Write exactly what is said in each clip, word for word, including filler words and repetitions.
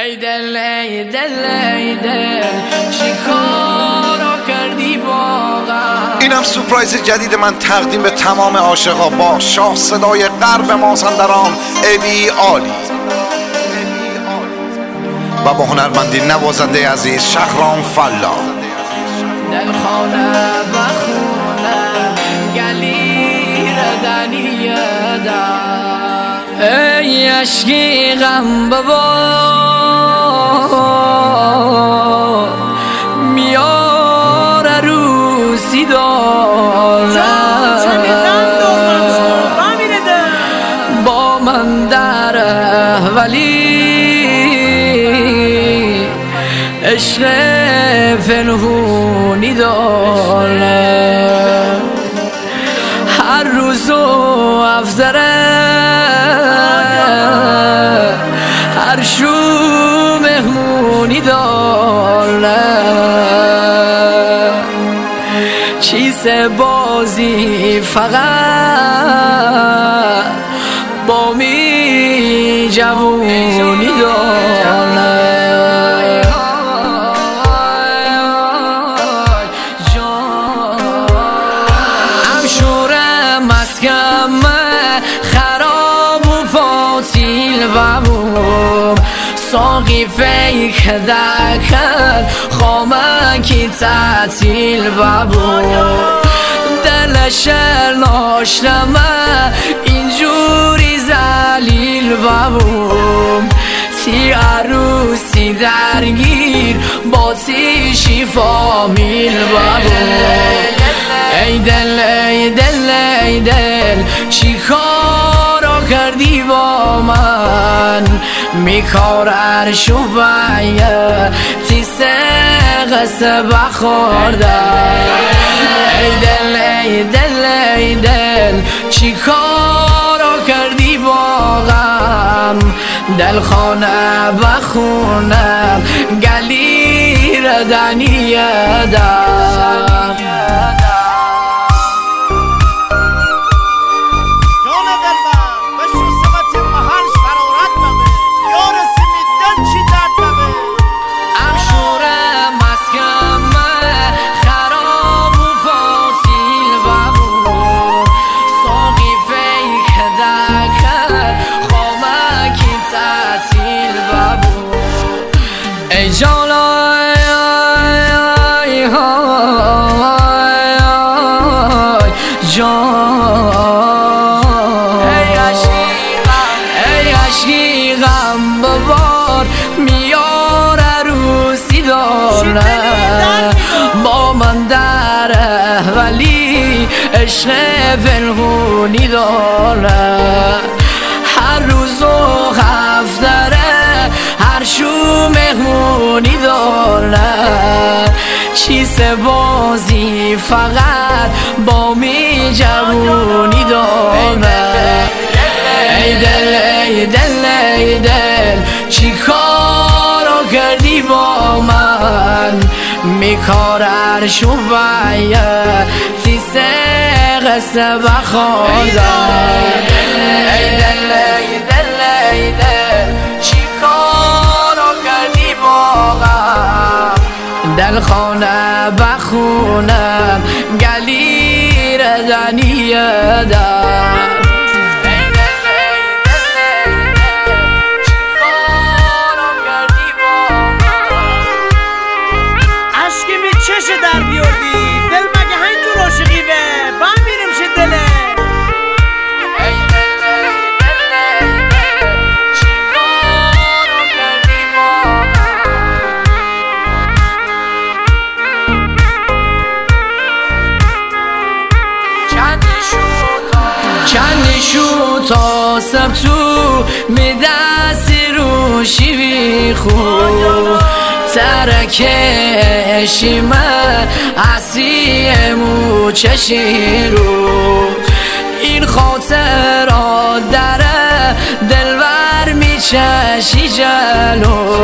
ای دل ای دل ای دل چی کارو کردی واقعا. اینم سورپرایز جدید من تقدیم به تمام عاشقا با شاه صدای غرب مازندران ابی عالی و با هنرمندی نوازنده عزیز شهرام فلا. دل خانه بخونه گلی ردنیه در ای عشقی غم ببار میاره روسی دارم با من داره ولی عشق پنهونی داره هر روز و افتره هر شو مهمونی داره چیز بازی فقط با می جوونی داره. ساقی فیک دکن خامکی تعطیل ببون دلش ناشنمه اینجوری زلیل ببون تی عروسی درگیر با تیشی فامیل ببون. ای دل ای دل ای دل چی کارو کردی با من میکار شوبایه تی سقسه بخورده. ای دل ای دل ای دل چی کارو کردی با غم دل خانه بخونم گلی ردنیه در با من داره ولی عشق پنهونی داره هر روز و هفتره هر شو مهمونی داره چیز بازی فقط با می جوونی داره. ای دل ای دل ای دل چی کارو کردی با من میکارر شوبایه تی سقسه بخوردن. ای دل ای دل ای دل چی کارو کردی با غم دل خانه بخونم گلی ردنیه در چشه در بیاردی دل مگه همینجور عاشقیه با هم میریم شه دله. ای دل ای دل ای دل چی کارو کردی با چندی شو تا چندی شو تا سب تو می دستی رو شیوی خوب ترکشی من عصری مو چشی رو این خاطرات داره دلور میچشی جلو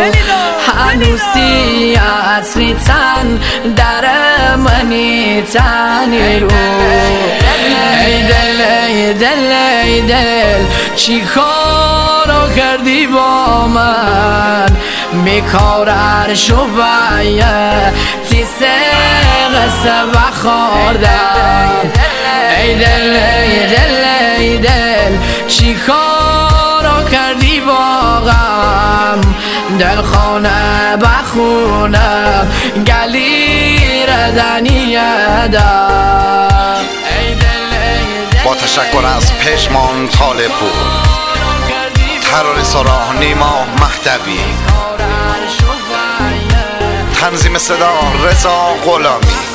هنوزی عطری تن داره منی تنی رو. ای دل ای دل ای دل چی کارو کردی با من بیکار شویه تیسه قصه بخوردم ای دل ای دل ای دل چی کارا کردی با غم دل خانه بخونه گلی ردنیه دم با تشکر از پشمان طالب پور، ترور سراه نیما مهدوی، تنظیم صدا رضا غلامی.